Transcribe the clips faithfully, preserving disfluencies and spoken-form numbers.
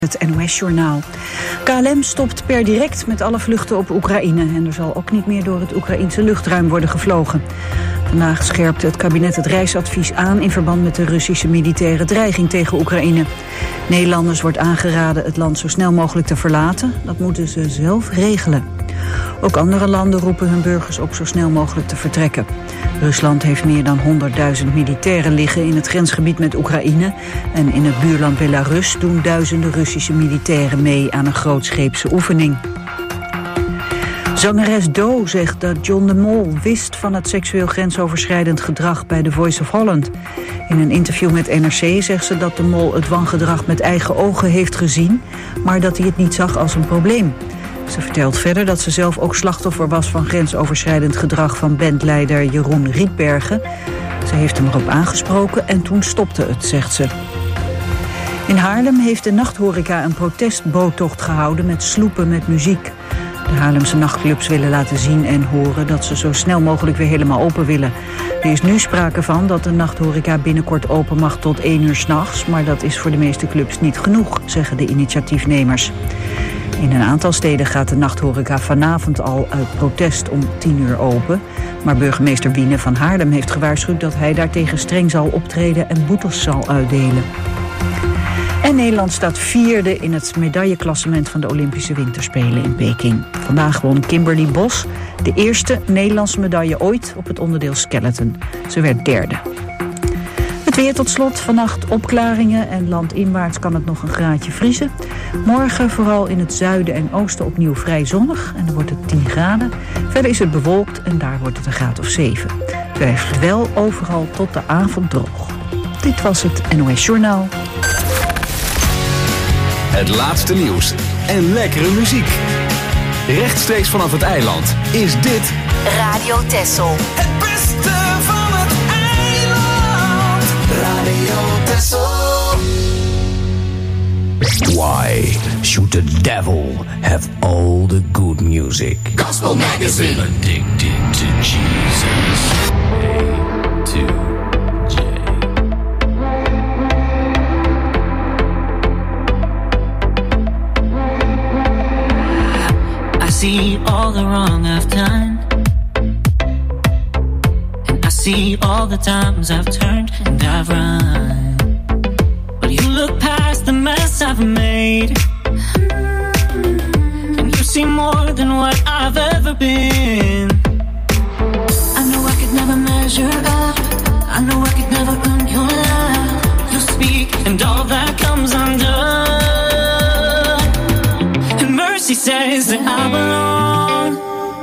Het N O S-journaal. K L M stopt per direct met alle vluchten op Oekraïne en er zal ook niet meer door het Oekraïense luchtruim worden gevlogen. Vandaag scherpte het kabinet het reisadvies aan in verband met de Russische militaire dreiging tegen Oekraïne. Nederlanders wordt aangeraden het land zo snel mogelijk te verlaten. Dat moeten ze zelf regelen. Ook andere landen roepen hun burgers op zo snel mogelijk te vertrekken. Rusland heeft meer dan honderdduizend militairen liggen in het grensgebied met Oekraïne. En in het buurland Belarus doen duizenden Russische militairen mee aan een grootscheepse oefening. Zangeres Do zegt dat John de Mol wist van het seksueel grensoverschrijdend gedrag bij The Voice of Holland. In een interview met N R C zegt ze dat de Mol het wangedrag met eigen ogen heeft gezien, maar dat hij het niet zag als een probleem. Ze vertelt verder dat ze zelf ook slachtoffer was van grensoverschrijdend gedrag van bandleider Jeroen Rietbergen. Ze heeft hem erop aangesproken en toen stopte het, zegt ze. In Haarlem heeft de nachthoreca een protestboottocht gehouden met sloepen met muziek. De Haarlemse nachtclubs willen laten zien en horen dat ze zo snel mogelijk weer helemaal open willen. Er is nu sprake van dat de nachthoreca binnenkort open mag tot één uur 's nachts, maar dat is voor de meeste clubs niet genoeg, zeggen de initiatiefnemers. In een aantal steden gaat de nachthoreca vanavond al uit protest om tien uur open. Maar burgemeester Wiene van Haarlem heeft gewaarschuwd dat hij daartegen streng zal optreden en boetes zal uitdelen. En Nederland staat vierde in het medailleklassement van de Olympische Winterspelen in Peking. Vandaag won Kimberly Bos de eerste Nederlandse medaille ooit op het onderdeel skeleton. Ze werd derde. Het weer tot slot. Vannacht opklaringen en landinwaarts kan het nog een graadje vriezen. Morgen vooral in het zuiden en oosten opnieuw vrij zonnig en dan wordt het tien graden. Verder is het bewolkt en daar wordt het een graad of zeven. Het blijft wel overal tot de avond droog. Dit was het N O S Journaal. Het laatste nieuws en lekkere muziek. Rechtstreeks vanaf het eiland is dit Radio Texel. Het beste van het eiland. Radio Texel. Why should the devil have all the good music? Gospel Magazine. Addicted to Jesus. A to J. I see all the wrong I've done, and I see all the times I've turned and I've run. But you look past the mess I've made, and you see more than what I've ever been. I know I could never measure up, I know I could never earn your love. You speak and all that comes undone. And mercy says that I belong,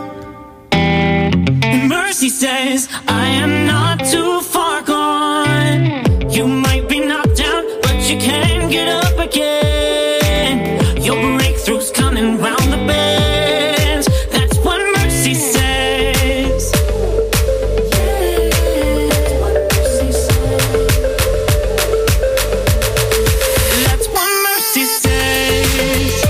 and mercy says I am not too far gone. You might be knocked down, but you can get up again. Your breakthrough's coming round the bend. That's what mercy says. That's what mercy says.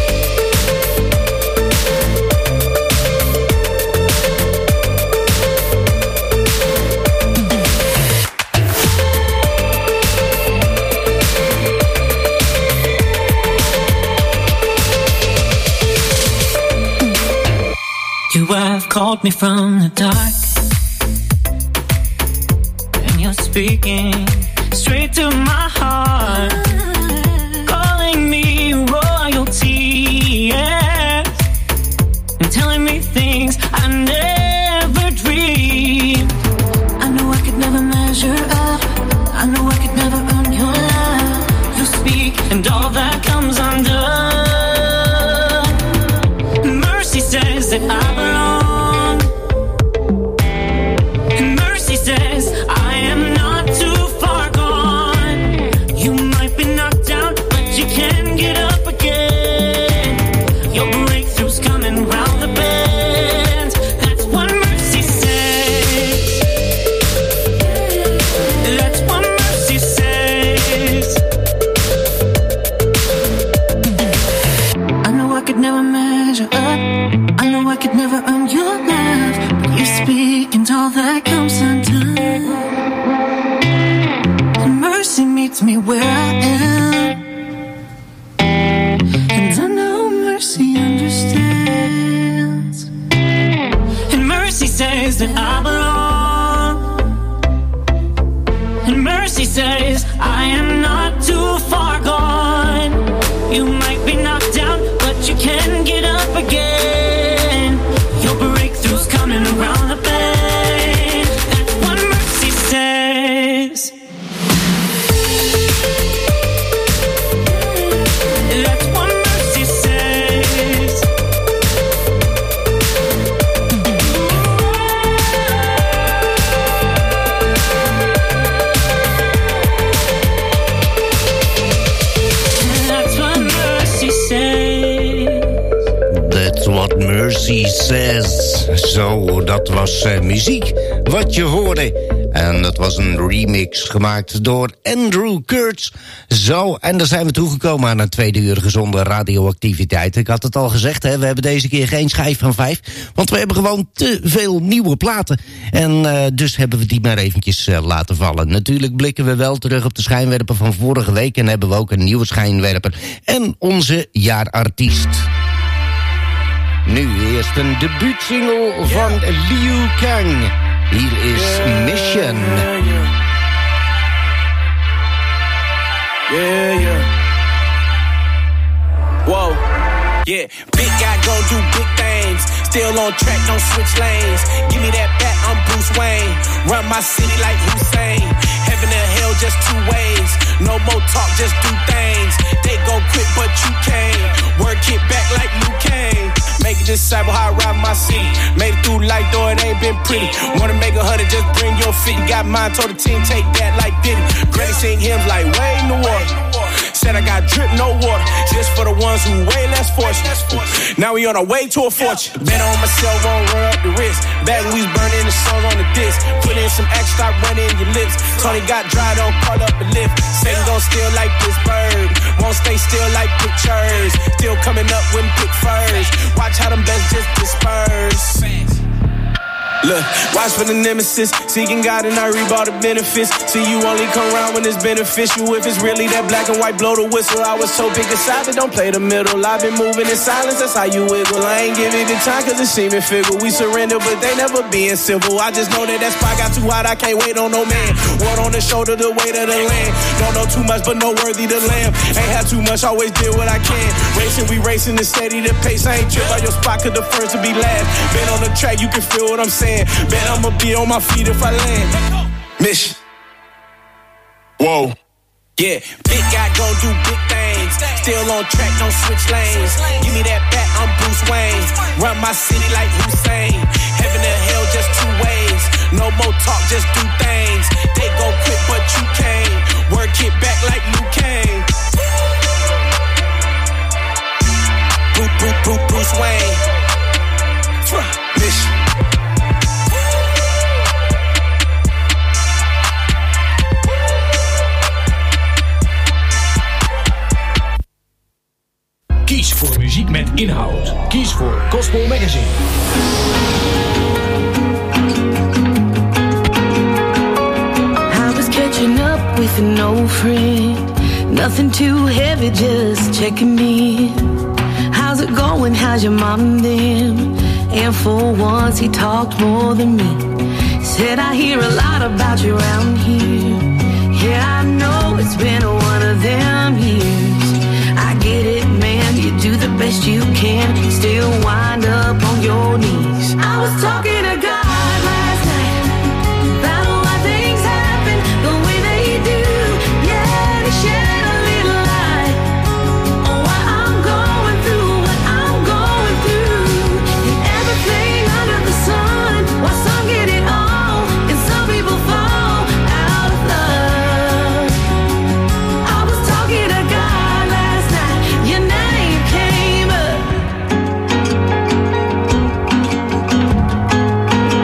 You have called me from the dark, and you're speaking straight to my heart, calling me royalty, yes, and telling me things I never dreamed. I know I could never measure up, I know I could never earn your love. You speak and all that comes undone. Mercy says that I belong, and mercy says I am not too far gone. You might be knocked down, but you can get up again. Your breakthrough's coming round the bend. That's what mercy says. That's what mercy says. I know I could never measure up, I know I could never earn your love, but you speak and all that comes undone. And mercy meets me where I am. that I belong. And mercy says I am not too far gone. You might be knocked down, but you can get up again. Your breakthrough's coming around the bend. That's what mercy says. That's what mercy says. That's what mercy says. That's what mercy says. Zo, dat was uh, muziek wat je hoorde. En dat was een remix gemaakt door Andrew Kurtz. Zo, en daar zijn we toegekomen aan een tweede uur gezonde radioactiviteit. Ik had het al gezegd, hè, we hebben deze keer geen schijf van vijf. Want we hebben gewoon te veel nieuwe platen. En uh, dus hebben we die maar eventjes uh, laten vallen. Natuurlijk blikken we wel terug op de schijnwerper van vorige week. En hebben we ook een nieuwe schijnwerper. En onze jaarartiest. Nu eerst een debuutsingle van Liu Kang. Hier is yeah, Mission. Yeah, yeah. Yeah, yeah. Whoa. Yeah, big guy gon' do big things. Still on track, don't switch lanes. Give me that bat, I'm Bruce Wayne. Run my city like Hussein. Heaven and hell, just two ways. No more talk, just do things. They go quick, but you can't. Work it back like Liu Kang. Make it disciple how I ride my city. Made it through life, though it ain't been pretty. Wanna make a hundred, just bring your fifty. Got mine, told the team, take that like Diddy. Granny sing hymns like way in the water. Said I got drip, no water. Just for the ones who way less fortunate. Now we on our way to a fortune. Bet on myself, won't run up the risk. Back when we was burning the songs on the disc. Put in some extra, stop running your lips. Tony got dry, don't call up a lift. Satan gon' steal like this bird. Won't stay still like pictures. Still coming up when pick first. Watch how them best just disperse. Look, watch for the nemesis. Seeking God and I reap all the benefits. See you only come around when it's beneficial. If it's really that black and white, blow the whistle. I was so big aside, but don't play the middle. I've been moving in silence, that's how you wiggle. I ain't give it the time cause it's seeming fickle. We surrender, but they never being civil. I just know that that spot got too hot, I can't wait on no man. One on the shoulder, the weight of the land. Don't know too much, but no worthy to lamb. Ain't had too much, always did what I can. Racing, we racing, and steady the pace. I ain't trip by your spot, cause the first to be last. Been on the track, you can feel what I'm saying. Bet I'ma be on my feet if I land. Mission. Whoa. Yeah, big guy gon' do big things. Still on track, don't switch lanes. Give me that bat, I'm Bruce Wayne. Run my city like Hussein. Heaven and hell, just two ways. No more talk, just do things. They go quick, but you can't. Work it back like Liu Kang. Bruce, Bruce, Bruce, Bruce Wayne. Mission. Kies voor muziek met inhoud. Kies voor Gospel Magazine. I was catching up with an old friend. Nothing too heavy, just checking in. How's it going? How's your mom and them? And for once he talked more than me. Said I hear a lot about you around here. Yeah, I know it's been one of them years. I get it, man, you do the best you can. Still wind up on your knees. I was talking to God last night about why things happen the way they do. Yeah, to shed a little light on why I'm going through what I'm going through. And everything under the sun, why some get it all and some people fall out of love. I was talking to God last night, your name came up.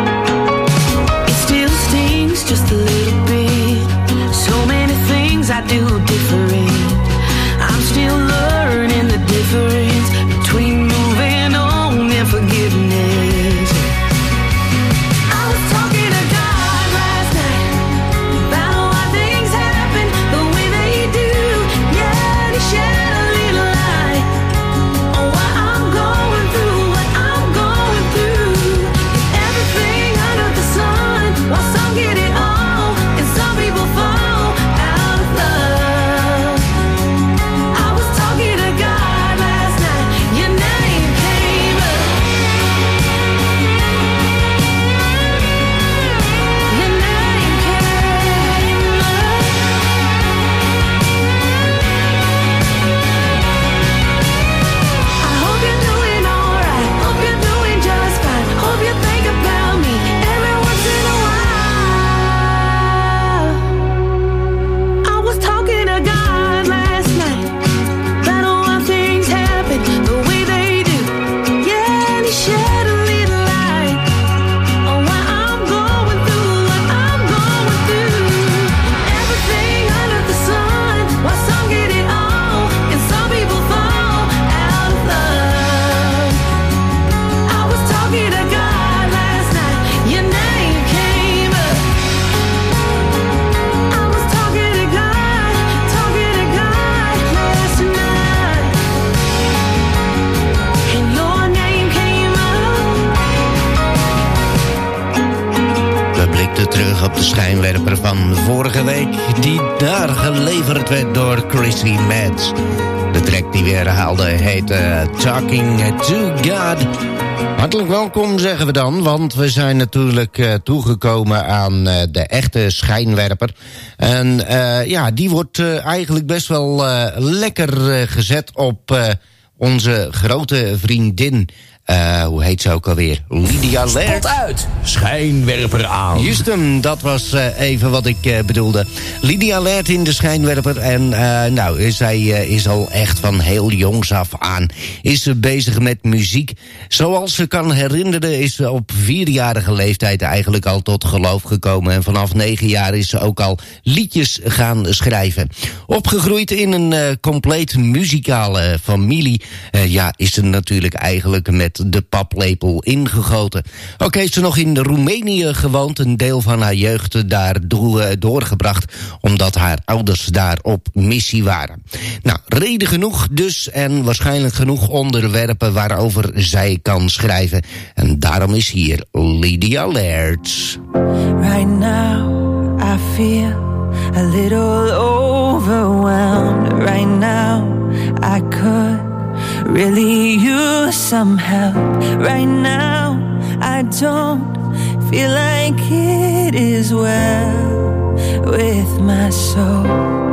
terug op de schijnwerper van vorige week, die daar geleverd werd door Chrissy Metz. De track die we herhaalden heet uh, Talking to God. Hartelijk welkom zeggen we dan, want we zijn natuurlijk uh, toegekomen aan uh, de echte schijnwerper. En uh, ja, die wordt uh, eigenlijk best wel uh, lekker uh, gezet op uh, onze grote vriendin. Uh, hoe heet ze ook alweer? Lydia Laird. Spot uit, schijnwerper aan. Just hem, dat was uh, even wat ik uh, bedoelde. Lydia Laird in de schijnwerper. En uh, nou, zij uh, is al echt van heel jongs af aan is ze bezig met muziek. Zoals ze kan herinneren is ze op vierjarige leeftijd eigenlijk al tot geloof gekomen. En vanaf negen jaar is ze ook al liedjes gaan schrijven. Opgegroeid in een uh, compleet muzikale familie. Uh, ja, is ze natuurlijk eigenlijk met de paplepel ingegoten. Ook heeft ze nog in Roemenië gewoond, een deel van haar jeugd daar doorgebracht, omdat haar ouders daar op missie waren. Nou, reden genoeg dus en waarschijnlijk genoeg onderwerpen waarover zij kan schrijven. En daarom is hier Lydia Laird. Right now I feel a little overwhelmed. Right now I could really use some help. Right now I don't feel like it is well with my soul.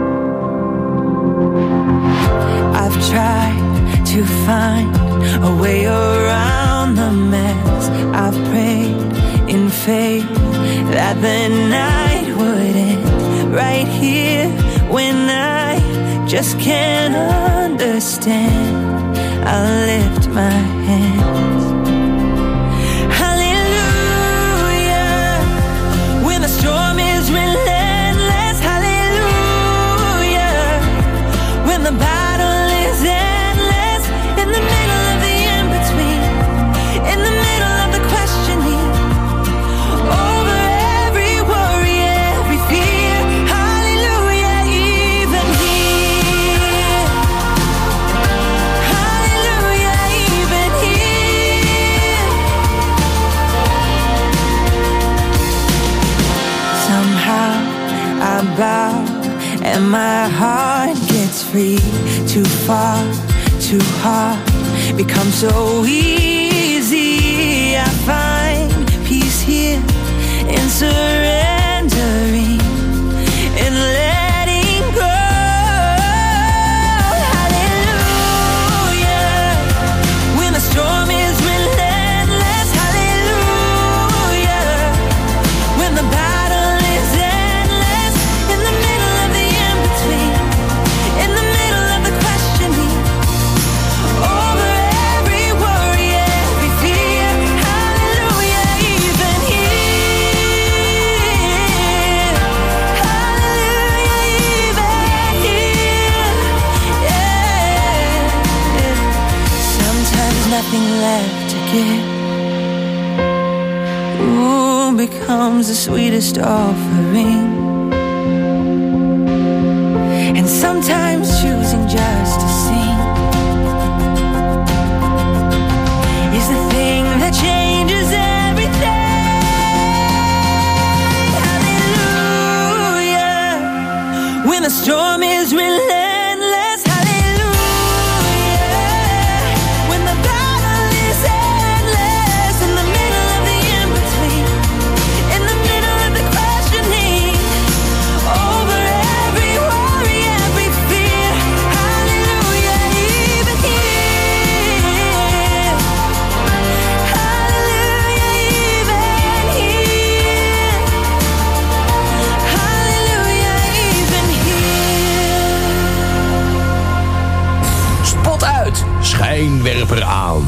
I've tried to find a way around the mess. I've prayed in faith that the night would end right here when I just can't understand. I lift my hands. Hallelujah. When the storm is relentless. Hallelujah. When the battle is endless. In the middle of the in-between. In the middle of the questioning. Over every worry, every fear. Hallelujah. Even here. I bow and my heart gets free. Too far, too hard, becomes so easy. I find peace here in surrendering and letting go. Hallelujah. When the storm is relentless. Hallelujah. When the battle is endless. In the middle of the in-between. In the middle of the questioning. Over every worry, every fear. Hallelujah. Even here. Hallelujah. Even here. Yeah. Sometimes nothing left to give. Ooh, becomes the sweetest offering. And sometimes choosing just to sing is the thing that changes everything. Hallelujah. When the storm is relentless. Hallelujah. When the battle is endless. In the middle of the in-between. In the middle of the questioning. Over every worry, every fear. Hallelujah. Even here. Hallelujah. Even here. Hallelujah. Even here. Spot uit, schijnwerper aan.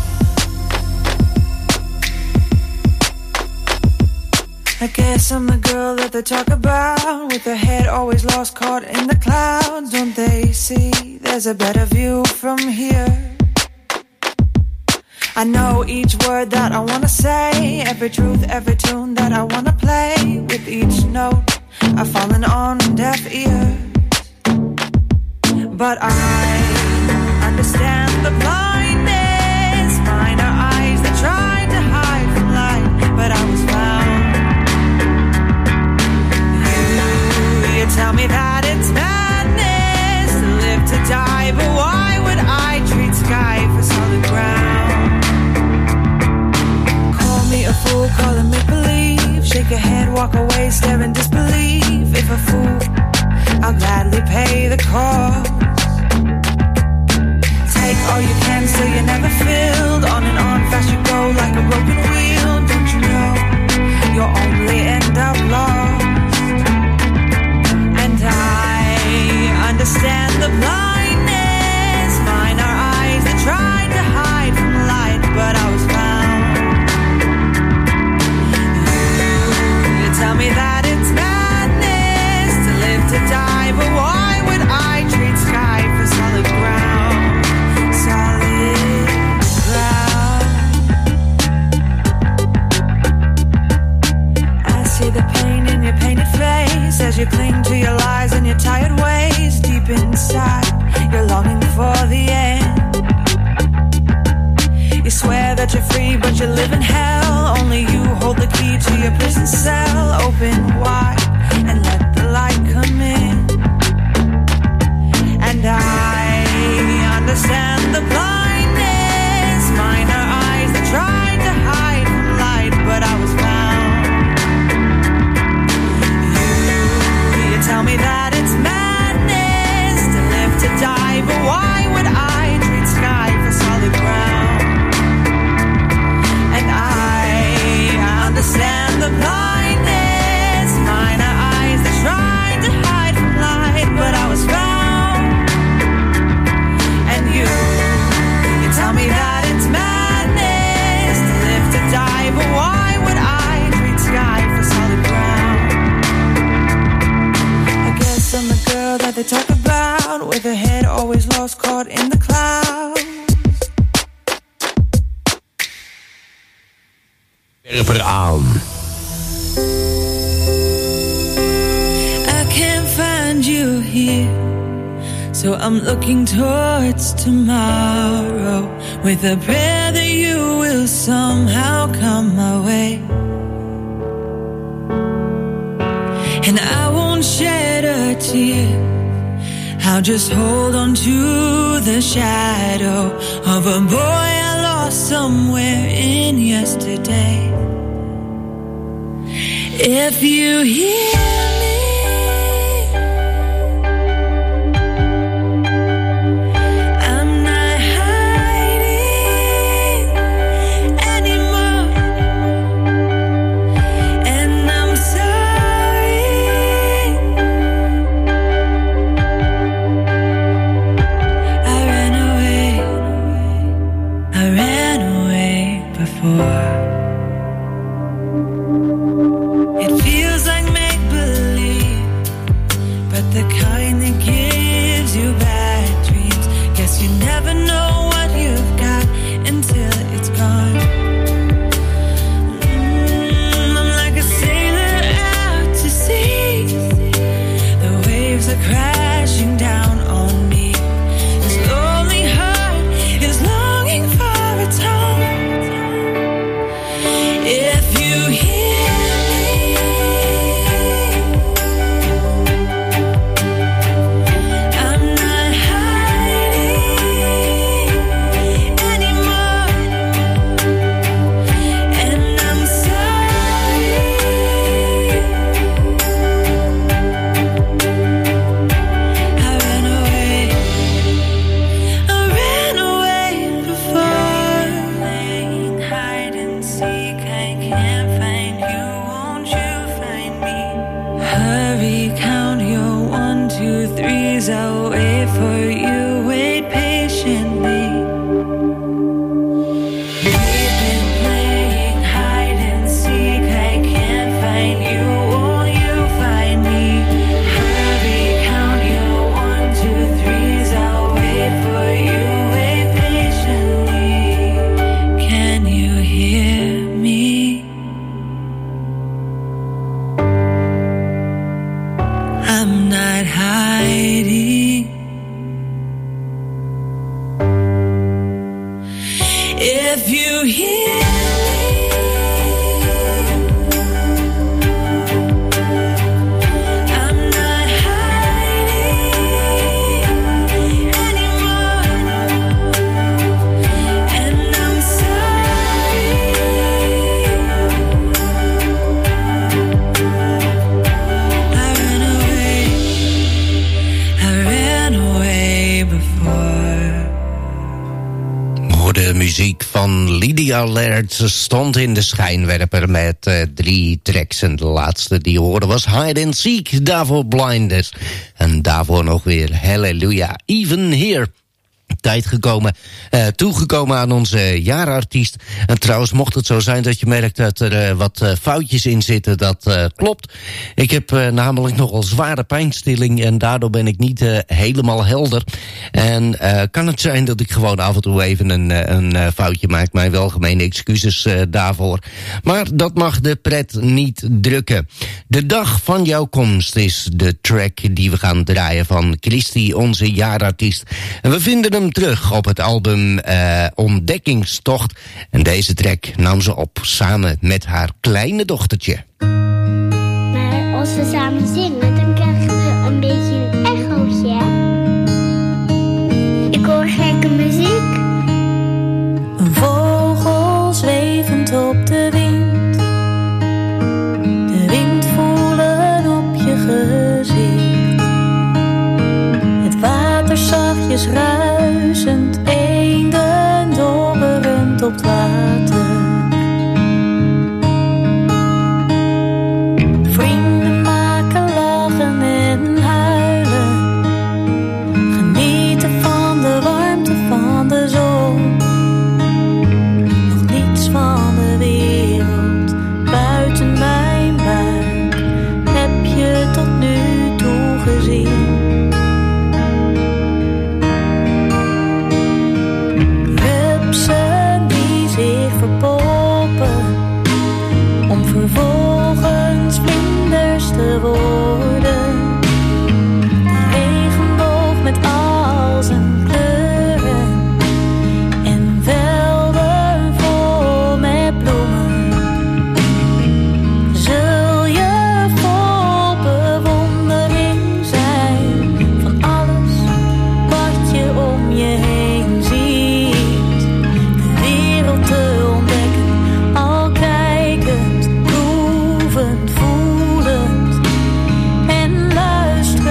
I guess I'm the girl that they talk about, with her head always lost, caught in the clouds. Don't they see there's a better view from here? I know each word that I wanna say, every truth, every tune that I wanna play. With each note, I've fallen on deaf ears. But I understand the blindness, mine are eyes that tried to hide from light, but I was found. all you can so you're never filled. On and on fast you go like a broken wheel. Don't you know you'll only end up lost? And I understand the blindness. Mine are eyes that tried to hide from light, but I was found. You, you tell me that it's madness to live to die, but why would I treat sky for solid ground? Solid ground. I see the pain in your painted face as you cling to your lies and your tired ways. Deep inside, you're longing for the end. You swear that you're free, but you live in hell. Only you hold the key to your prison cell. Open wide and let the light come in. And I understand the blindness. Mine are eyes that tried to hide from light, but I was found. You, you tell me that it's madness to live to die, but why would I treat sky for solid ground? And I understand the blindness. Mine are eyes that tried to hide from light, but I was found. And you, you tell me that it's madness to live to die, but why would I treat sky for solid ground? I guess I'm the girl that they talk about, with her head always lost, caught in the clouds. Werper aan. I can't find you here, so I'm looking towards tomorrow, with a prayer that you will somehow come my way. And I won't shed a tear, I'll just hold on to the shadow of a boy I lost somewhere in yesterday. If you hear me, I'm not hiding anymore, and I'm sorry. I ran away, I ran away before. It feels like make-believe, but the kind that gives you bad dreams. Guess you never know what you've got until it's gone. Mm, I'm like a sailor out to sea. The waves are crashing down on me. This lonely heart is longing for its home. If you hear I'm not hiding anymore, and I'm sorry. I ran away, I ran away before. Playing hide and seek, I can't find you, won't you find me? Hurry, count your one, two, threes, I'll wait for you, wait patiently. We've been playing hide and seek, I can't find you, won't you find me? Hurry, count your one, two, threes, I'll wait for you, wait patiently. Can you hear me? I'm not hiding. If you hear I'm not hiding anymore, and I'm sorry. I ran away, I ran away before. De muziek van Lydia Laird stond in de schijnwerper met uh, drie tracks. En de laatste die je hoorde was Hide and Seek, daarvoor Blinders. En daarvoor nog weer Hallelujah, Even Here. Tijd gekomen, uh, toegekomen aan onze jaarartiest. En trouwens, mocht het zo zijn dat je merkt dat er uh, wat uh, foutjes in zitten, dat uh, klopt. Ik heb uh, namelijk nogal zware pijnstilling en daardoor ben ik niet uh, helemaal helder. En uh, kan het zijn dat ik gewoon af en toe even een, een uh, foutje maak. Mijn welgemeende excuses uh, daarvoor. Maar dat mag de pret niet drukken. De dag van jouw komst is de track die we gaan draaien van Christy, onze jaarartiest. En we vinden hem terug op het album uh, Ontdekkingstocht. En deze track nam ze op samen met haar kleine dochtertje. Maar als we samen zingen, dan krijgen we een beetje een echootje. Ik hoor gekke muziek. Een vogel zwevend op de wind. De wind voelen op je gezicht. Het water zachtjes ruisend, eenden dobberend op het water. Vrienden maken lachen en huilen. Genieten van de warmte van de zon. Nog niets van de wereld buiten mijn buik heb je tot nu toe gezien. Die zich verpoppen om vervolgens vlinders te worden. De regenboog met al zijn kleuren en velden vol met bloemen. Zul je vol bewondering zijn van alles wat je om je heen ziet. Te ontdekken, al kijkend, proevend, voelend en luisterend.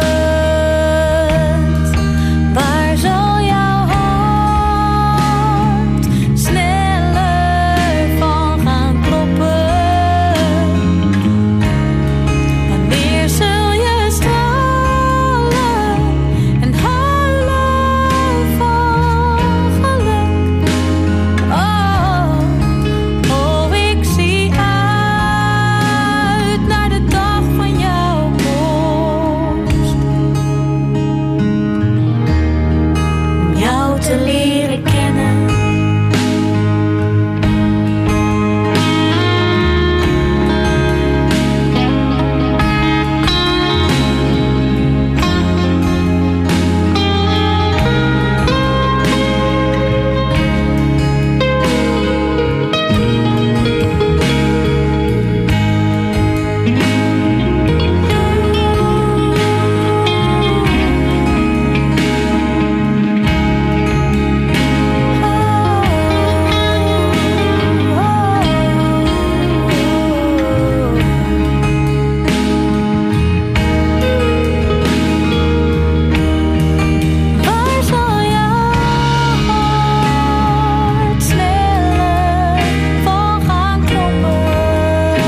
Waar zal jouw hart sneller van gaan kloppen? Wanneer zul je stralen en huilen van geluk? Oh, oh, ik zie uit naar de dag van jouw komst. Om jou te leren kennen. Waar zal jouw hart sneller van gaan kloppen?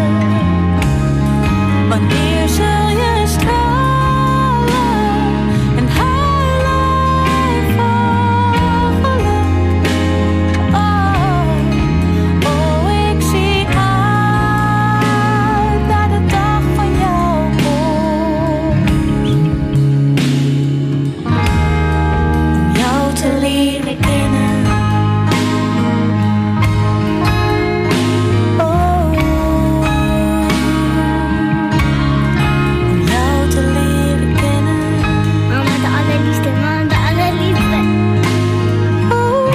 Wanneer zul je stralen en huilen van geluk? Oh, oh, ik zie uit naar de dag van jouw komst. Om jou te leren kennen. Oh, om jou te leren kennen. Mama, de allerliefste, mama, de allerliefste. Oh,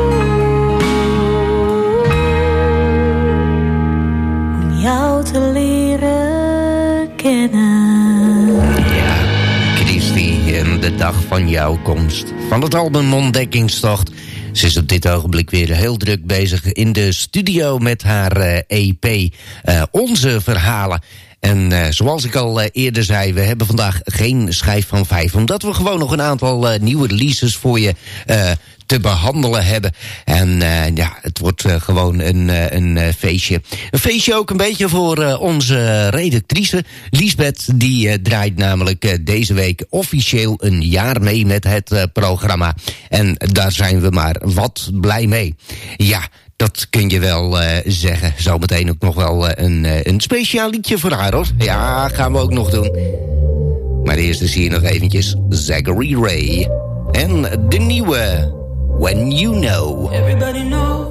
om jou te leren kennen. Ja, Christy en de dag van jouw komst. Van het album Ontdekkingstocht. Ze is op dit ogenblik weer heel druk bezig in de studio met haar uh, E P. Uh, onze verhalen. En uh, zoals ik al uh, eerder zei, we hebben vandaag geen schijf van vijf. Omdat we gewoon nog een aantal uh, nieuwe releases voor je uh, te behandelen hebben. En uh, ja, het wordt uh, gewoon een, uh, een uh, feestje. Een feestje ook een beetje voor uh, onze redactrice. Liesbeth, die uh, draait namelijk uh, deze week officieel een jaar mee met het uh, programma. En daar zijn we maar wat blij mee. Ja, dat kun je wel uh, zeggen. Zometeen ook nog wel uh, een, uh, een speciaal liedje voor haar, hoor. Ja, gaan we ook nog doen. Maar eerst is hier nog eventjes Zachary Ray. En de nieuwe When You Know. Everybody knows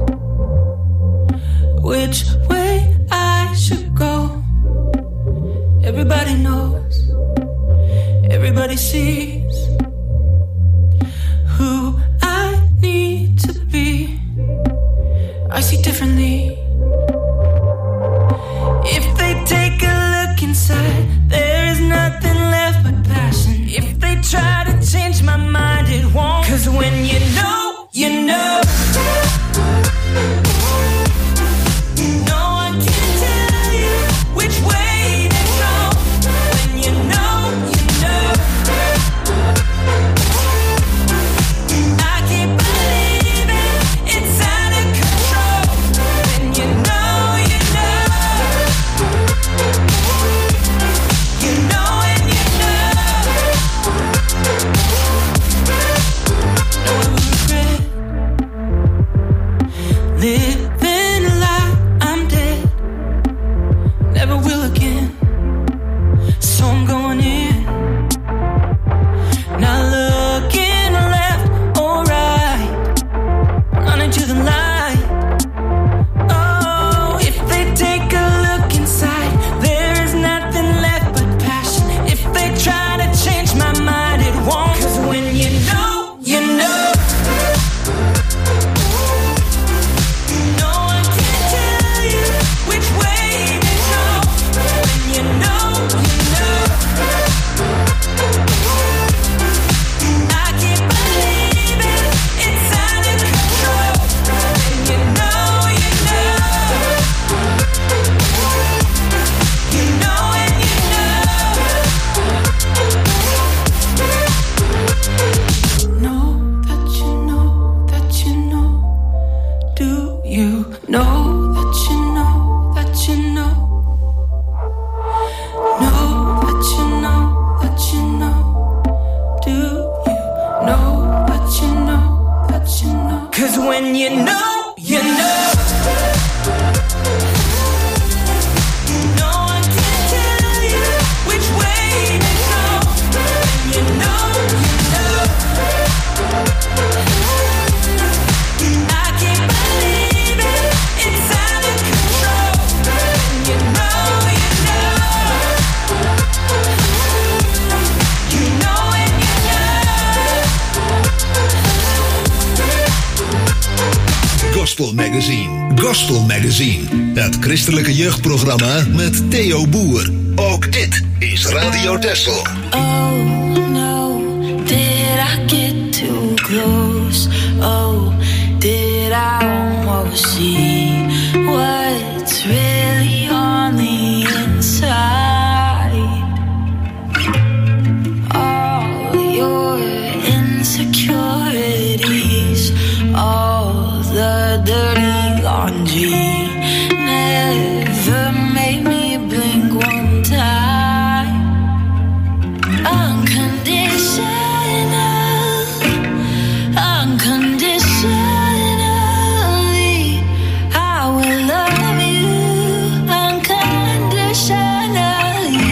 which way I should go. Everybody knows. Everybody sees who I need to be. I see differently. If they take a look inside, there is nothing left but passion. If they try to change my mind, it won't. 'Cause when you know, you know. No one can tell you which way to go. When you know, you know. I can't believe it, it's out of control. When you know, you know. You know and you know. No one will regret living a lie. I'm dead, never will again. So I'm going in, not looking left or right, running to the light. Oh, if they take a look inside, there is nothing left but passion. If they try to change my mind, it won't. 'Cause when you know, you know. No one can tell you which way to go. When you know, you know. I can't believe it, it's out of control. When you know, you know. You know and you know. Know that you know, that you know. Do you know that you know, that you know? Know that you know, that you know. Do you know that you know, that you know? 'Cause when you know, you know. No one can tell you which way to go. When you know, you know. I can't believe it, it's out of control. When you know, you know. You know and you know. Gospel Magazine. Gospel Magazine. Het christelijke jeugdprogramma met Theo Boer. Ook dit is Radio Texel. Oh no, did I get too close? Oh, did I almost see what's really on the inside? All your insecurities, all the dirty laundry, never made me blink one time. Unconditional, unconditionally, I will love you unconditionally.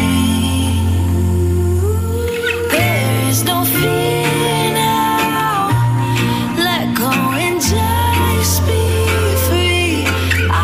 There is no fear now. Let go and just be free. I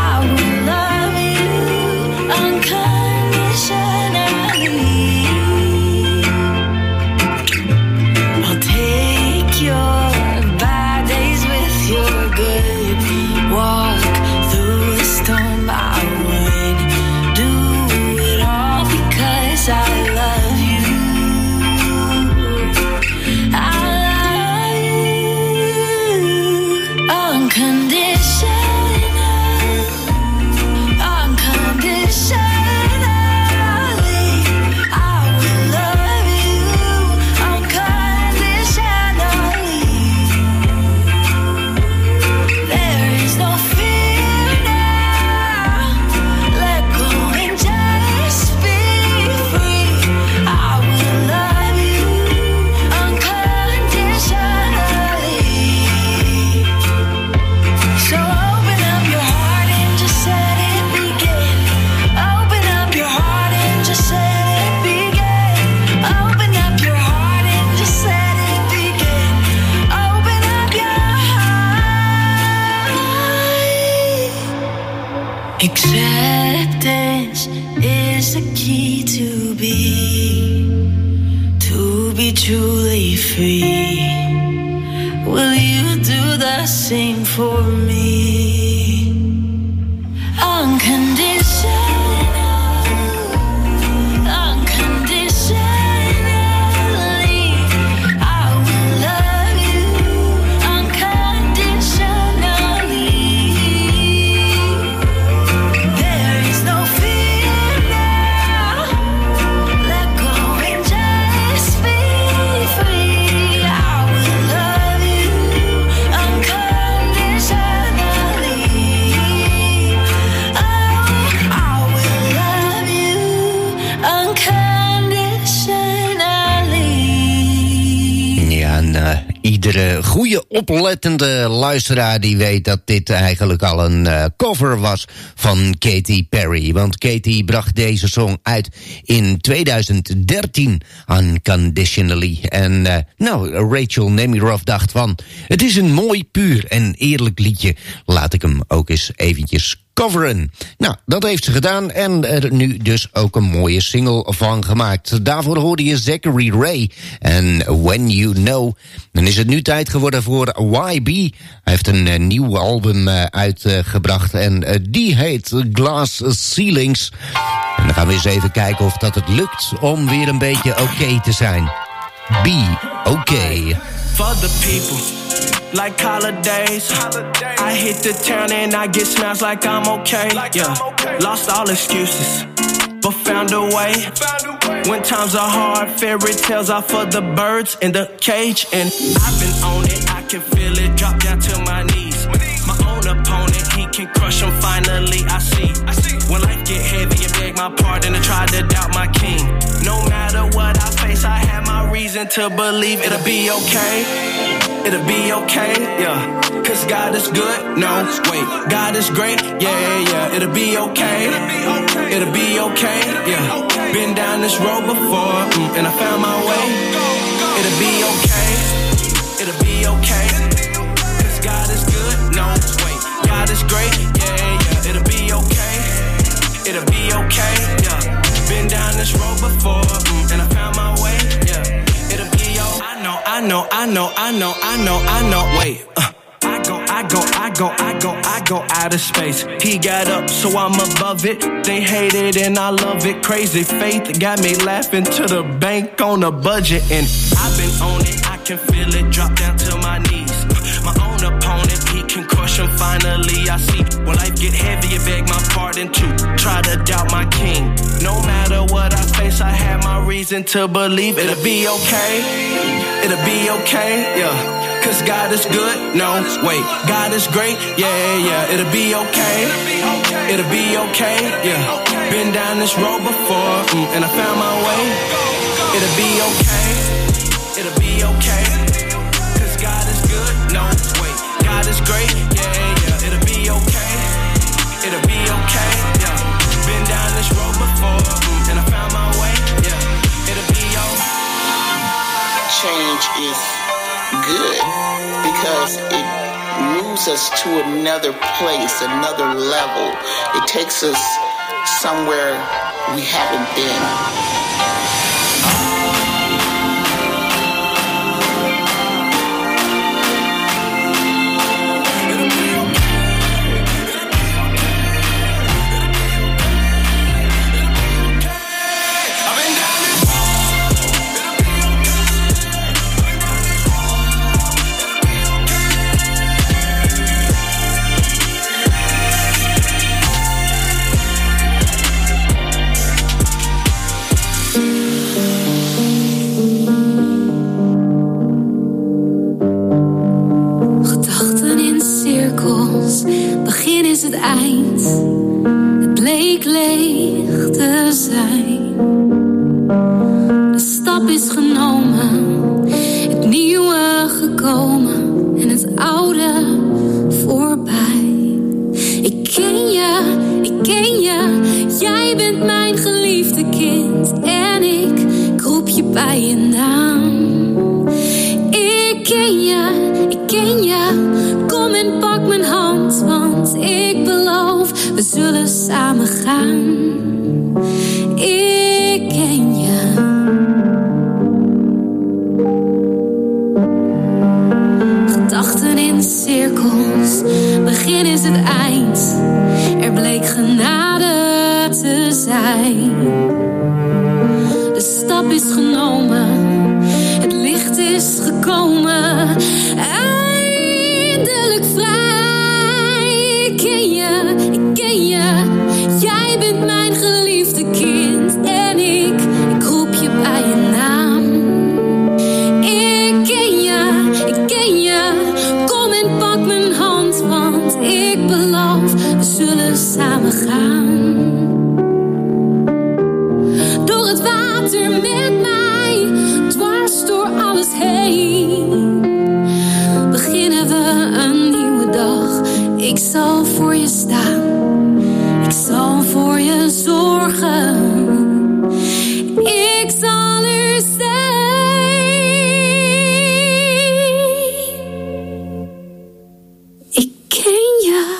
Acceptance is the key to be, to be truly free. Will you do the same for me? Unconditional. Iedere goede oplettende luisteraar die weet dat dit eigenlijk al een uh, cover was van Katy Perry. Want Katy bracht deze song uit in tweeduizend dertien, Unconditionally. En uh, nou, Rachel Nemiroff dacht van, het is een mooi, puur en eerlijk liedje. Laat ik hem ook eens eventjes coveren. Nou, dat heeft ze gedaan en er nu dus ook een mooie single van gemaakt. Daarvoor hoorde je Zachary Ray en When You Know. Dan is het nu tijd geworden voor Y B. Hij heeft een uh, nieuw album uh, uitgebracht uh, en uh, die heet Glass Ceilings. En dan gaan we eens even kijken of dat het lukt om weer een beetje oké okay te zijn. Be okay. For the people, like holidays. I hit the town and I get smiles like I'm okay. Yeah, lost all excuses, but found a way. When times are hard, fairy tales are for the birds in the cage. And I've been on it, I can feel it drop down to my knees. My own opponent, he can crush him, finally I see. When life get heavy and beg my pardon and try to doubt my king. No matter what I face, I have my reason to believe it'll be okay. It'll be okay, yeah. Cause God is good, no, wait. God is great, yeah, yeah. It'll be okay. It'll be okay, yeah. Been down this road before, mm, and I found my way. It'll be okay. It'll be okay. Cause God is good, no, wait. God is great, yeah, yeah. It'll be okay. It'll be okay, yeah. Been down this road before, mm, and I found my way, yeah. It'll be okay. I know, I know, I know, I know, I know, I know. Wait, uh, I go, I go, I go, I go, I go out of space. He got up, so I'm above it. They hate it and I love it. Crazy faith got me laughing to the bank on a budget, and I've been on it. I can feel it drop down to my knees. My own opponent, he can crush him, finally I see. When life get heavy and beg my pardon to try to doubt my king. No matter what I face, I have my reason to believe it'll be okay. It'll be okay, yeah. Cause God is good, no, wait. God is great, yeah, yeah. It'll be okay. It'll be okay, yeah. Been down this road before, mm, and I found my way. It'll be okay. It'll be okay. Cause God is good, no, wait. God is great, yeah, yeah. It'll be okay. It'll be okay, yeah. Been down this road before, mm, and I found my way, yeah. It'll be okay. Change is good because it moves us to another place, another level. It takes us somewhere we haven't been. Begin is het eind, het bleek leeg te zijn. De stap is genomen, het nieuwe gekomen en het oude voorbij. Ik ken je, ik ken je, jij bent mijn geliefde kind. En ik, ik roep je bij je naam. Ik ken je, ik ken je, kom en pak mijn hand, want ik beloof, we we zullen samen gaan. Ik ken je. Gedachten in cirkels, begin is het eind. Er bleek genade te zijn. De stap is genomen, het licht is gekomen. Eindelijk vrij. Ik ken je, ik ken je. Jij bent mijn geliefde kind. En ik, ik roep je bij je naam. Ik ken je, ik ken je. Kom en pak mijn hand, want ik beloof, we zullen samen gaan. Door het water met mij, dwars door alles heen. Beginnen we een nieuwe dag. Ik zal voor je staan. Ik zal voor je zorgen. Ik zal er zijn. Ik ken je.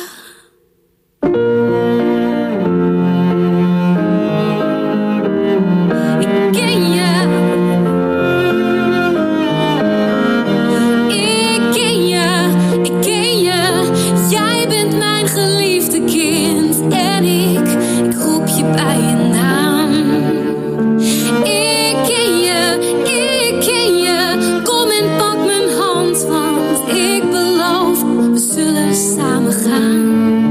Ik ken je. Ik ken je. Ik ken je. Jij bent mijn geliefde kind. En ik, ik roep je bij je naam. Ik ken je. Ik ken je. Kom en pak mijn hand, want ik beloof, we zullen samen gaan.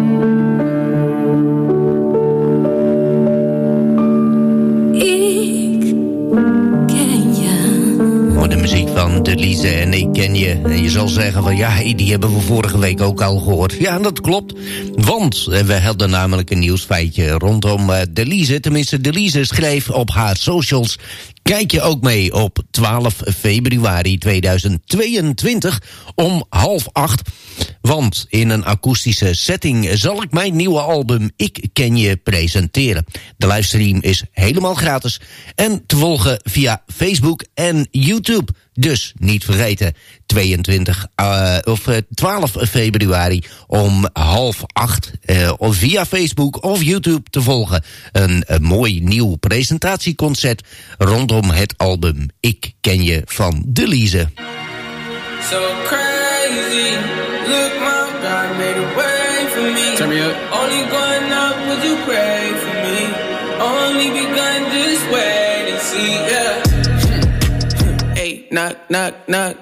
Ik ken je. Voor de muziek van Delise en Ik Ken Je. En je zal zeggen van ja, die hebben we vorige week ook al gehoord. Ja, dat klopt. Want we hadden namelijk een nieuwsfeitje rondom uh, Delise. Tenminste, Delise schreef op haar socials. Kijk je ook mee op twaalf februari tweeduizend tweeëntwintig om half acht. Want in een akoestische setting zal ik mijn nieuwe album Ik Ken Je presenteren. De livestream is helemaal gratis en te volgen via Facebook en YouTube. Dus niet vergeten, tweeëntwintig uh, of uh, twaalf februari om half acht uh, of via Facebook of YouTube te volgen. Een, een mooi nieuw presentatieconcert rondom het album Ik Ken Je van Delise. So crazy, look my God made a way for me. Turn me up. Only going up, would you pray for me? Only begun, just wait and see, yeah. Hey, knock, knock, knock.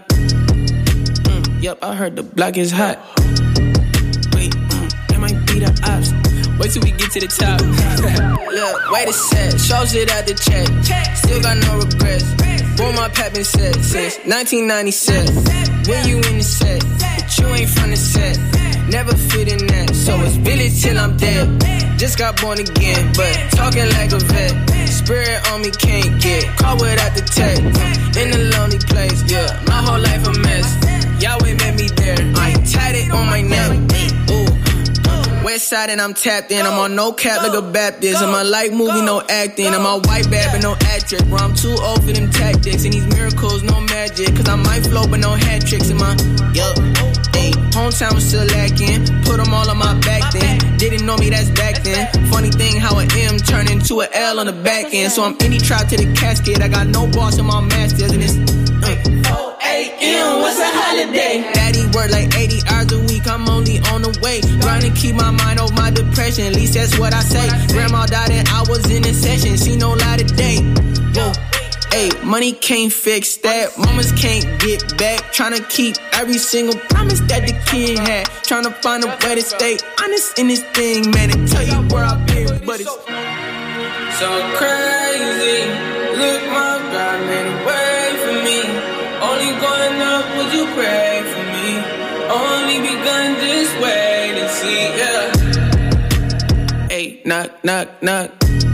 Mm, yep, I heard the block is hot. Wait, mm, that might be the ops. Wait till we get to the top. Look, wait a sec, shows it at the check. Still got no regrets. Boy, my pap been set since nineteen ninety-seven. When you in the set, but you ain't from the set. Never fit in that, so it's village till I'm dead. Just got born again, but talking like a vet. Spirit on me can't get caught without the tech. In a lonely place, yeah, my whole life a mess. Yahweh met me there, I ain't tatted on my neck. Ooh. West side and I'm tapped in. I'm on no cap like a Baptist. I'm on light movie, no acting. I'm on white bad but no actress. Bro, I'm too old for them tactics. And these miracles, no magic. Cause I might flow but no hat tricks in my, yup. Hey, hometown was still lacking. Put them all on my back then. Didn't know me, that's back then. Funny thing how an M turned into an L on the back end. So I'm any tribe to the casket. I got no boss in my masters. And it's uh, four a.m. What's a holiday? Daddy work like eighty hours a week. I'm only on the way. Trying to keep my mind off my depression. At least that's what I say. Grandma died and I was in a session. She no lie today. Whoa. Hey, money can't fix that. Mamas can't get back. Tryna keep every single promise that the kid had. Tryna find a way to stay honest in this thing, man. And tell you where I've been, but it's so crazy. Look, my God made a way for me. Only going up, would you pray for me? Only begun, just wait and see, yeah. Hey, knock, knock, knock.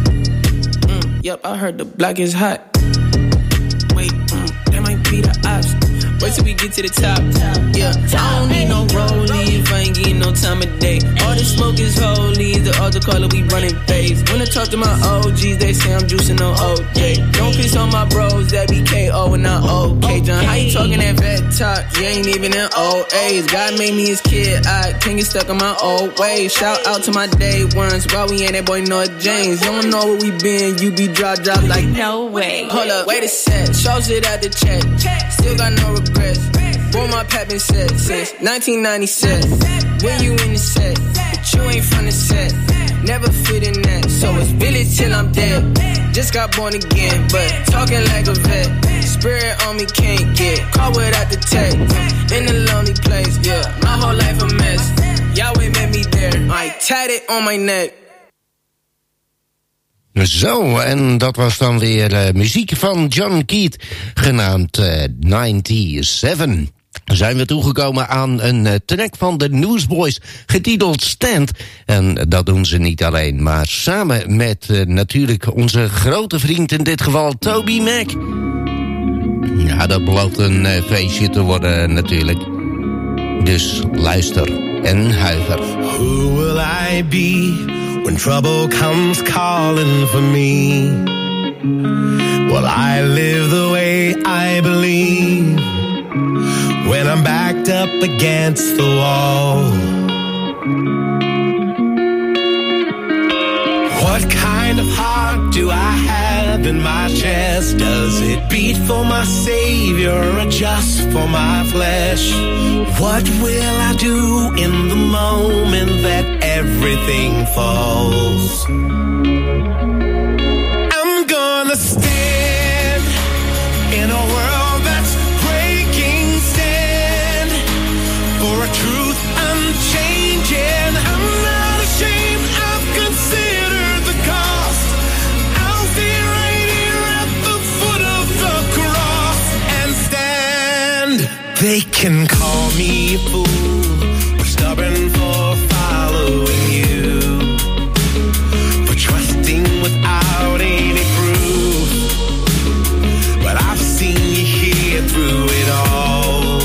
Mm, yep, I heard the block is hot. Wait, mm, that might be the ops. Wait till we get to the top, yeah. I don't need no rollie if I ain't getting no time of day. All the smoke is holy, the altar call color, we running phase. When I talk to my O Gs, they say I'm juicing on O J. Don't piss on my bros, that be K O and not O K. John, how you talking that vet talk? You ain't even in old age. God made me his kid, I can't get stuck in my old ways. Shout out to my day ones, while we ain't that boy North James. You don't know where we been, you be drop drop like no way. Hold up, wait a sec, shows it at the check. Still got no regrets. Boy, my pap been set since nineteen ninety-six. When you in the set, but you ain't from the set. Never fit in that, so it's village till I'm dead. Just got born again, but talking like a vet. Spirit on me can't get caught without the tech. In a lonely place, yeah, my whole life a mess. Yahweh met me there, I tied it on my neck. Zo, en dat was dan weer uh, muziek van John Keith, genaamd uh, negenennegentig. Zijn we toegekomen aan een uh, track van de Newsboys, getiteld Stand. En dat doen ze niet alleen, maar samen met uh, natuurlijk onze grote vriend, in dit geval Toby Mac. Ja, dat belooft een uh, feestje te worden natuurlijk. Dus luister en huiver. Who will I be when trouble comes calling for me? Will I live the way I believe when I'm backed up against the wall? What kind of heart do I have in my chest? Does it beat for my Savior or just for my flesh? What will I do in the moment that everything falls? I'm gonna stand in a world that's breaking, stand for a truth unchanging. I'm not ashamed, I've considered the cost. I'll stay right here at the foot of the cross and stand. They can call me a fool or stubborn for following you, for trusting without any proof, but I've seen you here through it all.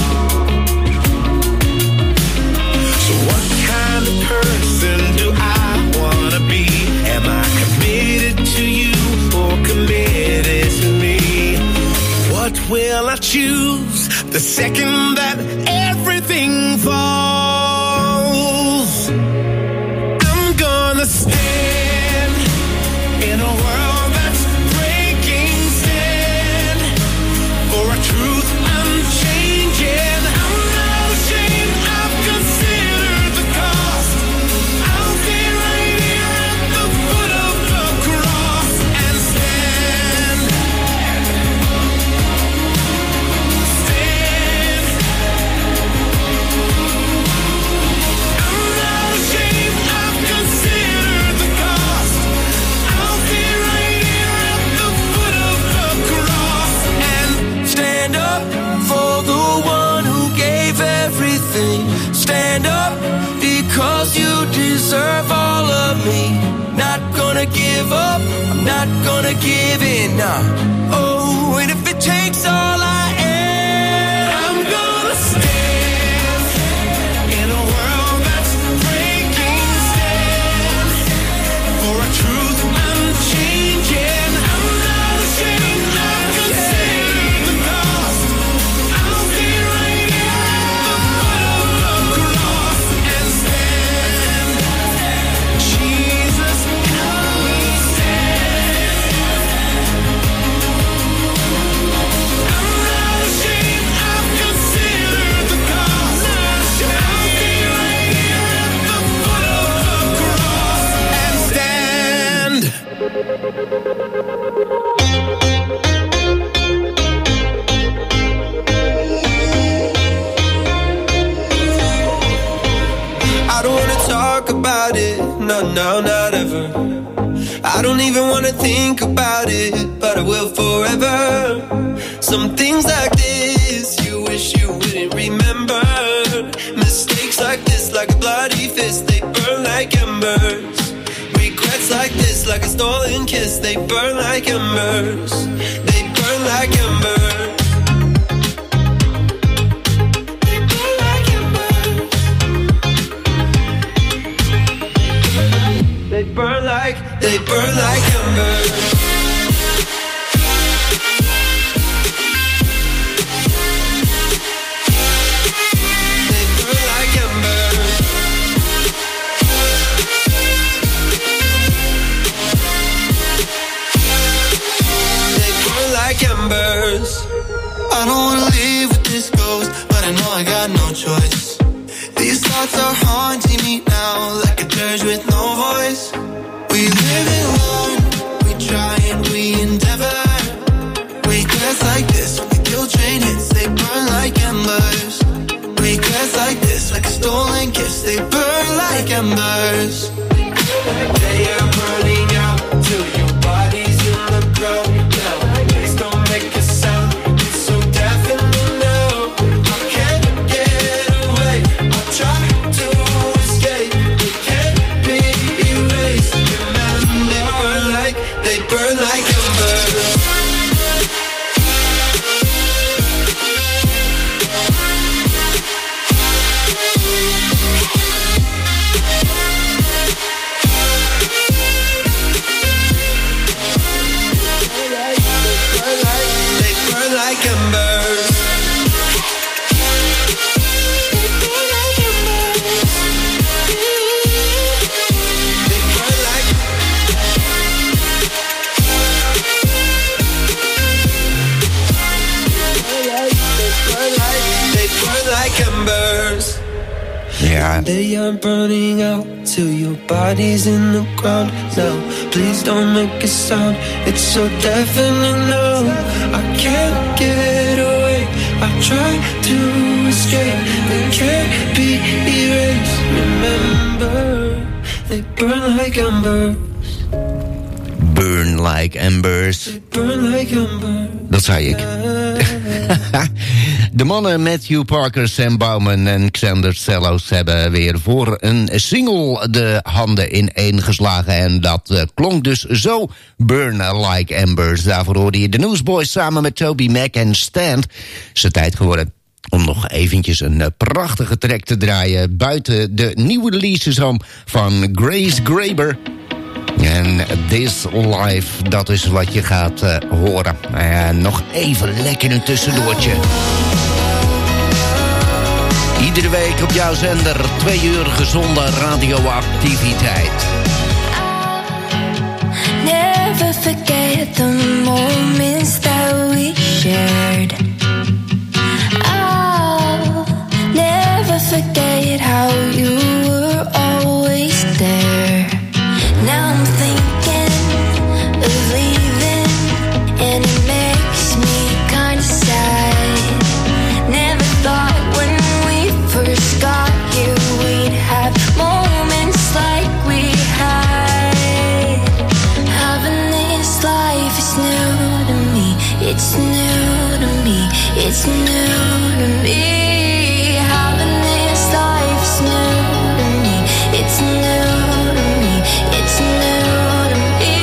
So what kind of person do I wanna be? Am I committed to you or committed to me? What will I choose the second that everything falls? I'm gonna stand in a world that's breaking, stand for a truth unchanging. I'm not ashamed, I've considered the cost. I'll stay right here at the foot of the cross and stand. Stand. I'm not ashamed, I've considered the cost. I'll stay right here at the foot of the cross and stand up for the one who gave everything. Stand up because you deserve all of me. Not gonna give up, I'm not gonna give in, nah. Oh, and if it takes all I am, I'm gonna stand in a world that's breaking, stand for a truth unchanging. I'm not ashamed, I've considered the cost. I'll stay right here at the foot of the cross and stand. Jesus, help me stand. I'm not ashamed, I've considered the cost. I'll stay right here at the foot of the cross and stand. I don't wanna talk about it, no, no, not ever. I don't even wanna think about it, but I will forever. Some things like this, you wish you wouldn't remember. Mistakes like this, like a bloody fist, they burn like embers. Regrets like this, like a stolen kiss, they burn like embers. They burn like embers. They burn like embers. like, they burn like embers. Embers. I don't wanna leave with this ghost, but I know I got no choice. These thoughts are haunting me now, like a dirge with no voice. We live and learn, we try and we endeavor. Regrets like this, when the guilt train hits, they burn like embers. Regrets like this, like a stolen kiss, they burn like embers. They are burning out till your body's in the ground. Make a sound, it's so deafening now. I can't get away, I try to escape. It can't be erased. Remember, like they burn like embers. Ja. They are burning out till your body's in the ground now. Please don't make a sound, it's so deafening now. I can't get away, I try to escape. They can't be erased. Remember, they burn like embers. Burn like embers. They burn like embers. Dat zei ik. De mannen Matthew Parker, Sam Bauman en Xander Sellos hebben weer voor een single de handen ineen geslagen. En dat uh, klonk dus zo, Burn Like Embers. Daarvoor hoorde je de Newsboys samen met Toby Mac en Stand. Is het tijd geworden om nog eventjes een uh, prachtige track te draaien buiten de nieuwe releases om van Grace Graber. En This Life, dat is wat je gaat uh, horen. Uh, nog even lekker een tussendoortje. Iedere week op jouw zender, twee uur gezonde radioactiviteit. Never forget the moments that we shared. I'll never forget how you were always there. Now I'm thinking of leaving, and it makes me kinda sad. Never thought when we first got here we'd have moments like we had. Having this life is new to me, it's new to me, it's new to me. Having this life is new to me, it's new to me, it's new to me.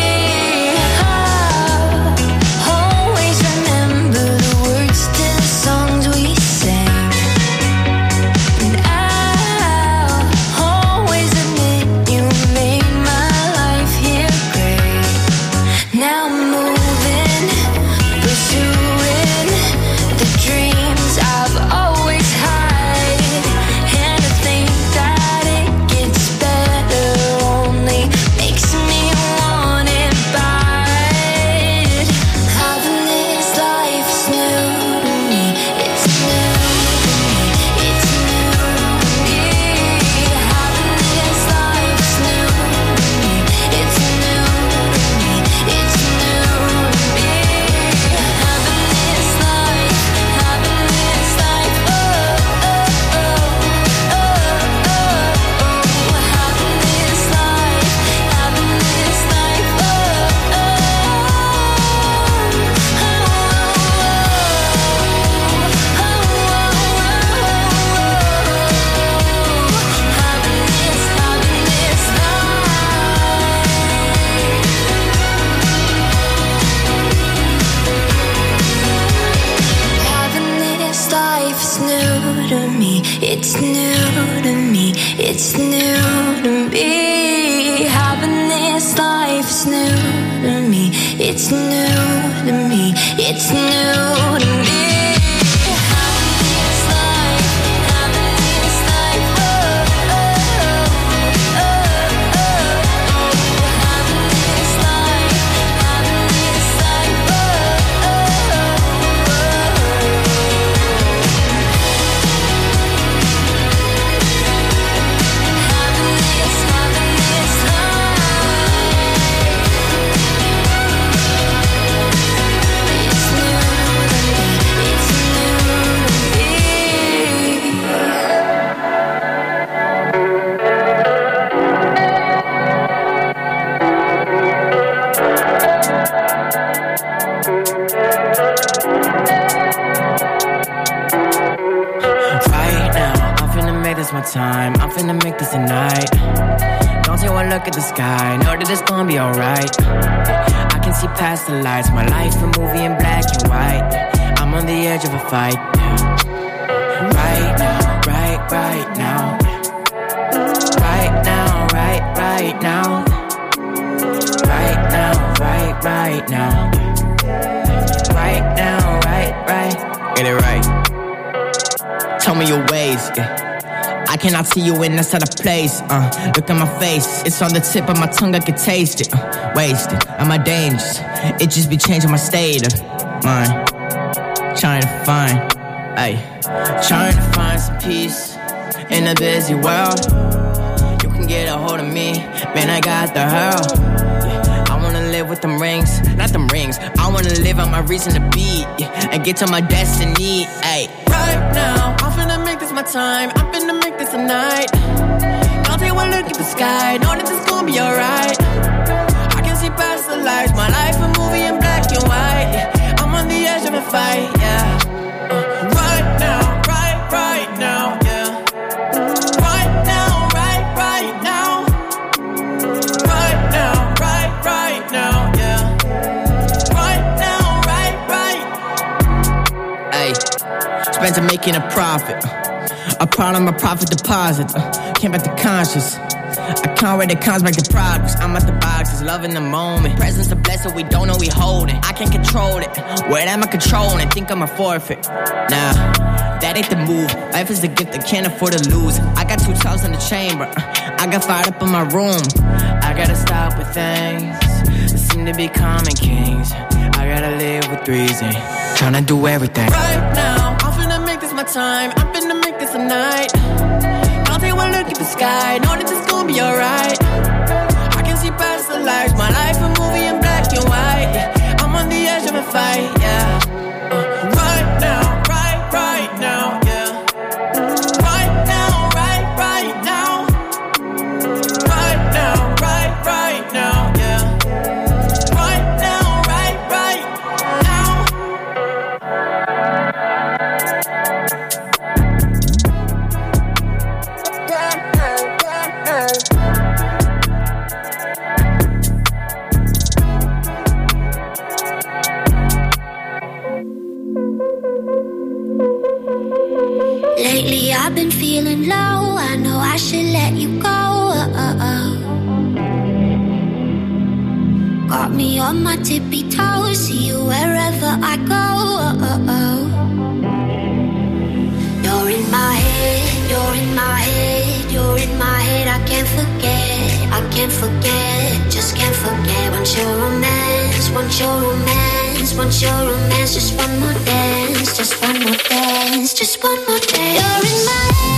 I'll always remember the words to the songs we sang, and I'll always admit you made my life here great. Now I'm moving, pursuing the dreams I've always had, and I think that it gets better only makes me want it bad. Having this life is new to me, it's new to me, it's new to me. Having this life is new to me, it's new to me, it's new to me. Having this life, having this life, oh, oh, oh, oh, oh, oh. Having this life, having this life, oh, oh, having this life is new to me, it's new to me, it's new to me. Having this life It's new to me. It's new to me. Time. I'm finna make this a night. Don't take one look at the sky. Know that it's gonna be alright. I can see past the lights. My life a movie in black and white. I'm on the edge of a fight. Right now, right, right now. Right now, right, right now. Right now, right, right now. Right now, right, right. Get it right. Tell me your ways, yeah. I cannot see you in that sort of place. Uh, look at my face, it's on the tip of my tongue, I can taste it. Uh, wasted, am I dangerous? It just be changing my state of mind. Trying to find, ay, trying to find some peace in a busy world. You can get a hold of me, man, I got the hurl. Yeah, I wanna live with them rings, not them rings. I wanna live on my reason to be, yeah, and get to my destiny. Ay, right now, I'm finna make this my time. I'm finna make this a night. Don't take one look at the sky. Know that it's gonna be alright. I can see past the lights. My life a movie in black and white. Yeah, I'm on the edge of a fight. Yeah, uh, right now, right, right now. Yeah, right now, right, right now. Right now, right, right now. Yeah, right now, right, right. Hey, spent to making a profit. A problem, a profit deposit. Uh, came back to conscious. I can't read the cons, make the products. I'm at the boxes, loving the moment. Presence a blessing, we don't know we holding. I can't control it. Where am I controlling? Think I'm a forfeit. Nah, that ain't the move. Life is a gift I can't afford to lose. I got two toes in the chamber. Uh, I got fired up in my room. I gotta stop with things that seem to be common kings. I gotta live with reason. Tryna do everything. Right now, I'm finna make this my time. I'm finna make this a night. Don't take one look at the sky. Know that it's gonna be alright. I can see past the lights. My life a movie in black and white. Yeah, I'm on the edge of a fight. Yeah, uh, right now, right, right now. Yeah, right now, right, right now. Right now, right, right now. Yeah, right now, right, right now. Lately I've been feeling low. I know I should let you go. Uh-oh. Got me on my tippy toes. See you wherever I go. Uh-oh. You're in my head. You're in my head. You're in my head. I can't forget. I can't forget. Just can't forget. Want your romance. Want your romance. Want your romance. Just one more dance. Just one more dance. Just one more dance. You're in my head.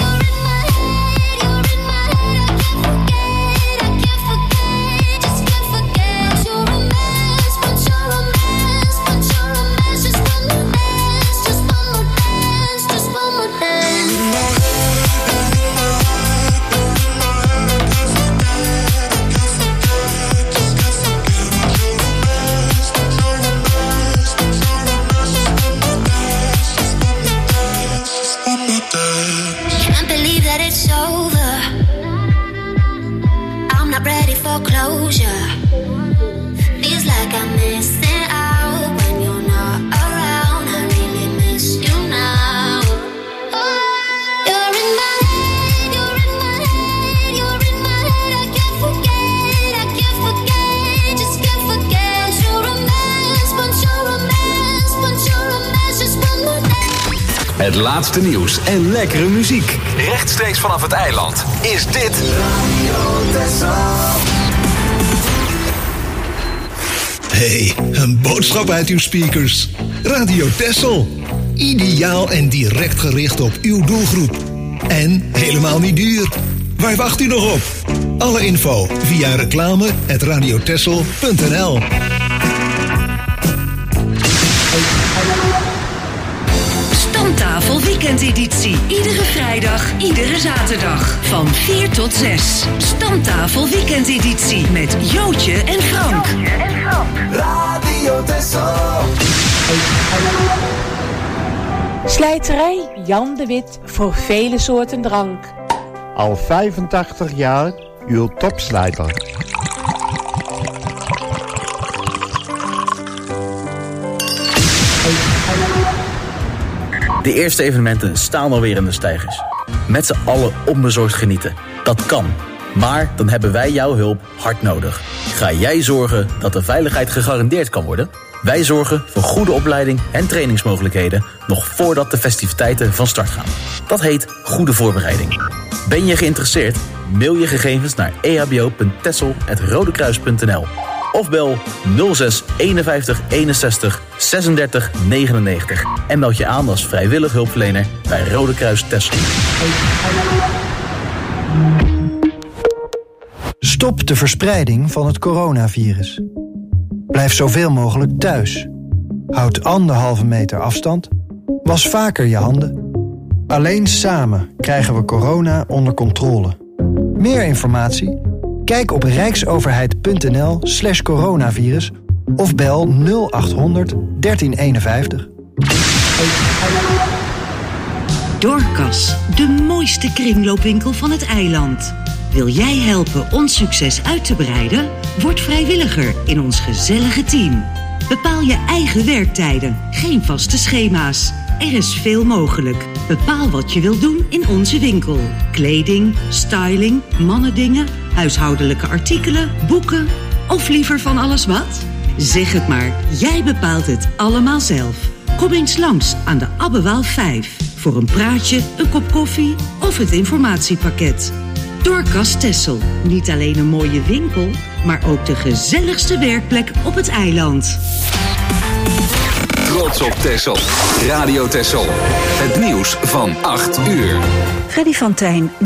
Can't believe that it's over. I'm not ready for closure. Feels like I'm missing out when you're not around. I really miss you now. You're in my head, you're in my head, you're in my head. I can't forget, I can't forget, just can't forget. You're Het laatste nieuws en lekkere muziek. Rechtstreeks vanaf het eiland is dit Radio Texel. Hey, een boodschap uit uw speakers. Radio Texel. Ideaal en direct gericht op uw doelgroep. En helemaal niet duur. Waar wacht u nog op? Alle info via reclame at radiotexel punt n l. Stamtafel weekendeditie. Iedere vrijdag, iedere zaterdag. Van vier tot zes. Stamtafel weekendeditie. Met Jootje en Frank. Jootje en Frank. Radio Texel. Slijterij Jan de Wit voor vele soorten drank. Al vijfentachtig jaar uw topslijter. De eerste evenementen staan alweer in de steigers. Met z'n allen onbezorgd genieten. Dat kan. Maar dan hebben wij jouw hulp hard nodig. Ga jij zorgen dat de veiligheid gegarandeerd kan worden? Wij zorgen voor goede opleiding en trainingsmogelijkheden nog voordat de festiviteiten van start gaan. Dat heet goede voorbereiding. Ben je geïnteresseerd? Mail je gegevens naar e h b o punt texel apenstaartje rodekruis punt n l of bel nul zes eenenvijftig eenenzestig zesendertig negenennegentig en meld je aan als vrijwillig hulpverlener bij Rode Kruis Texel. Stop de verspreiding van het coronavirus. Blijf zoveel mogelijk thuis. Houd anderhalve meter afstand. Was vaker je handen. Alleen samen krijgen we corona onder controle. Meer informatie? Kijk op rijksoverheid punt n l slash coronavirus of bel nul achthonderd dertien eenenvijftig. Dorcas, de mooiste kringloopwinkel van het eiland. Wil jij helpen ons succes uit te breiden? Word vrijwilliger in ons gezellige team. Bepaal je eigen werktijden, geen vaste schema's. Er is veel mogelijk. Bepaal wat je wilt doen in onze winkel. Kleding, styling, mannendingen, huishoudelijke artikelen, boeken of liever van alles wat? Zeg het maar, jij bepaalt het allemaal zelf. Kom eens langs aan de Abbewaal vijf voor een praatje, een kop koffie of het informatiepakket. Dorcas Texel, niet alleen een mooie winkel, maar ook de gezelligste werkplek op het eiland. Trots op Texel. Radio Texel. Het nieuws van acht uur. Freddy van Tijn.